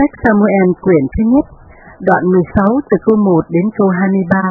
Sách Samuel quyển thứ nhất, đoạn 16 từ câu 1 đến câu 23.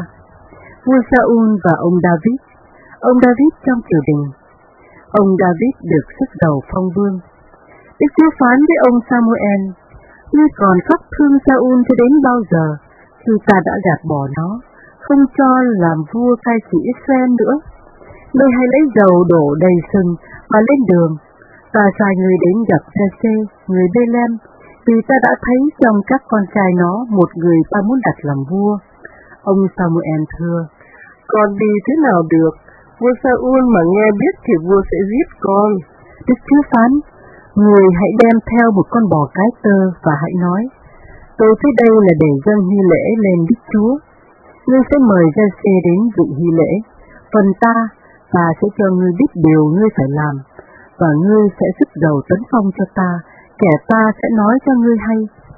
Vua Saul và ông David. Ông David trong triều đình. Ông David được sức giàu phong vương. Đức Chúa phán với ông Samuel: ngươi còn khóc thương Saul cho đến bao giờ, khi ta đã gạt bỏ nó, không cho làm vua cai trị Israel nữa? Ngươi hãy lấy dầu đổ đầy sừng và lên đường. Ta sai ngươi đến gặp Giê-sê, người Bê-lem, vì ta đã thấy trong các con trai nó một người ta muốn đặt làm vua. Ông Samuel thưa: con đi thế nào được? Vua Saul mà nghe biết thì vua sẽ giết con. Đức Chúa phán: người hãy đem theo một con bò cái tơ và hãy nói: tôi tới đây là để dâng hy lễ lên Đức Chúa. Ngươi sẽ mời Giê-sê đến dự hy lễ. Phần ta sẽ cho ngươi biết điều ngươi phải làm, và ngươi sẽ sức giàu tấn phong cho ta, kẻ ta sẽ nói cho ngươi hay.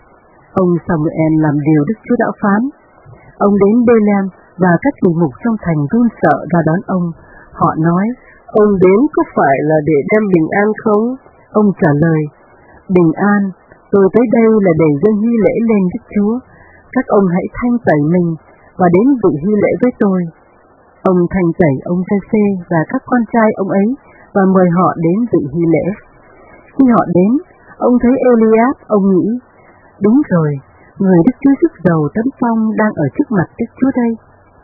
Ông Samuel làm điều Đức Chúa đã phán. Ông đến Bê-lem và các kỳ mục trong thành run sợ ra đón ông. Họ nói: ông đến có phải là để đem bình an không? Ông trả lời: bình an, tôi tới đây là để dâng hy lễ lên Đức Chúa. Các ông hãy thanh tẩy mình và đến dự hy lễ với tôi. Ông thanh tẩy ông Giê-sê và các con trai ông ấy và mời họ đến dự hy lễ. Khi họ đến, ông thấy Eliab, ông nghĩ: đúng rồi, người Đức Chúa sức giàu tấn phong đang ở trước mặt Đức Chúa đây.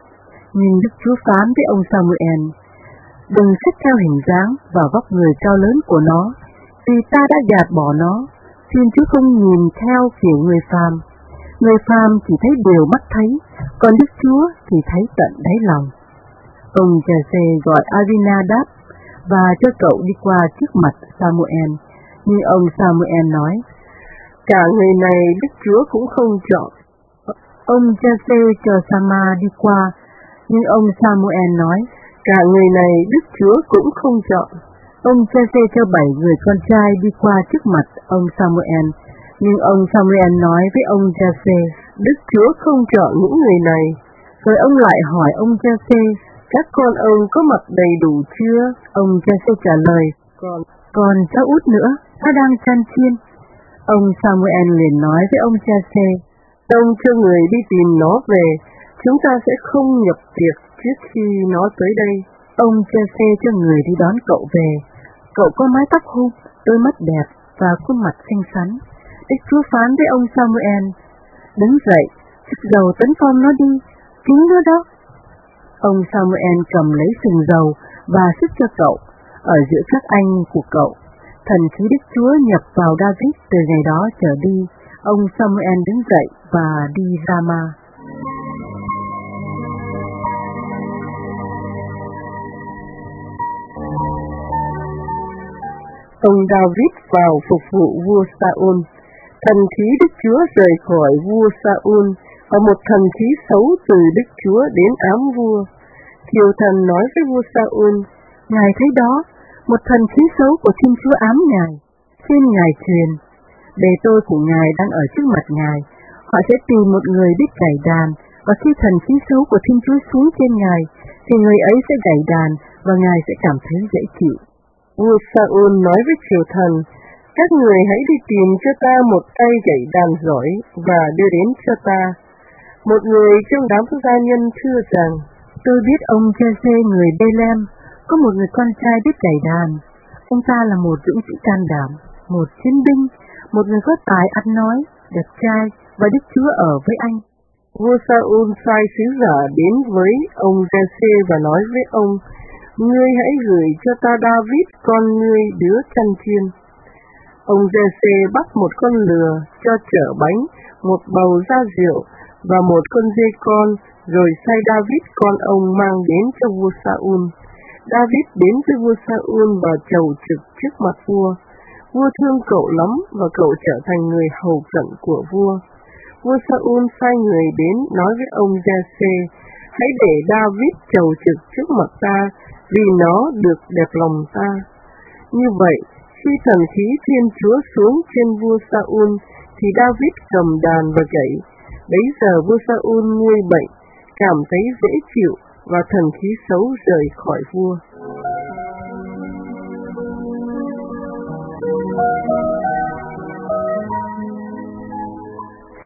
Nhưng Đức Chúa phán với ông Samuel: đừng xét theo hình dáng và vóc người cao lớn của nó, vì ta đã gạt bỏ nó. Xin Chúa không nhìn theo kiểu người phàm. Người phàm chỉ thấy điều mắt thấy, còn Đức Chúa thì thấy tận đáy lòng. Ông Giê-sê gọi Abinadab và cho cậu đi qua trước mặt Samuel. Nhưng ông Samuel nói: cả người này Đức Chúa cũng không chọn. Ông Giê-sê cho Sama đi qua, nhưng ông Samuel nói: cả người này Đức Chúa cũng không chọn. Ông Giê-sê cho 7 người con trai đi qua trước mặt ông Samuel, nhưng ông Samuel nói với ông Giê-sê: Đức Chúa không chọn những người này. Rồi ông lại hỏi ông Giê-sê: các con ông có mặt đầy đủ chưa? Ông Giê-sê trả lời: còn cháu út nữa, nó đang chăn chiên. Ông Samuel liền nói với ông Giê-sê: ông cho người đi tìm nó về, chúng ta sẽ không nhập tiệc trước khi nó tới đây. Ông Giê-sê cho người đi đón cậu về. Cậu có mái tóc hung, đôi mắt đẹp và khuôn mặt xinh xắn. Đức Chúa phán với ông Samuel: đứng dậy, sức dầu tấn phong nó đi, cứu nó đó. Ông Samuel cầm lấy sừng dầu và sức cho cậu. Ở giữa các anh của cậu, thần khí Đức Chúa nhập vào David. Từ ngày đó trở đi, ông Samuel đứng dậy và đi Rama. Ông David vào phục vụ vua Saul. Thần khí Đức Chúa rời khỏi vua Saul, và một thần khí xấu từ Đức Chúa đến ám vua. Kiều thần nói với vua Saul: ngài thấy đó, một thần khí xấu của Thiên Chúa ám ngài. Xin ngài truyền, bề tôi của ngài đang ở trước mặt ngài. Họ sẽ tìm một người biết gảy đàn, và khi thần khí xấu của Thiên Chúa xuống trên ngài, thì người ấy sẽ gảy đàn và ngài sẽ cảm thấy dễ chịu. Vua Saul nói với triều thần: các người hãy đi tìm cho ta một tay gảy đàn giỏi và đưa đến cho ta. Một người trong đám gia nhân thưa rằng: tôi biết ông Giê-sê người Bê-lem có một người con trai biết gảy đàn. Ông ta là một dũng sĩ can đảm, một chiến binh, một người có tài ăn nói, đẹp trai, và Đức Chúa ở với anh. Vua Saul sai sứ giả đến với ông Giê-sê và nói với ông: ngươi hãy gửi cho ta David con ngươi đứa chăn chiên. Ông Giê-sê bắt một con lừa cho chở bánh, một bầu da rượu và một con dê con, rồi sai David con ông mang đến cho vua Saul. David đến với vua Saul và chầu trực trước mặt vua. Vua thương cậu lắm và cậu trở thành người hầu cận của vua. Vua Saul sai người đến nói với ông Giê-sê: hãy để David chầu trực trước mặt ta, vì nó được đẹp lòng ta. Như vậy, khi thần khí Thiên Chúa xuống trên vua Saul, thì David cầm đàn và gảy. Bấy giờ vua Saul nguôi bệnh, cảm thấy dễ chịu, và thần khí xấu rời khỏi vua.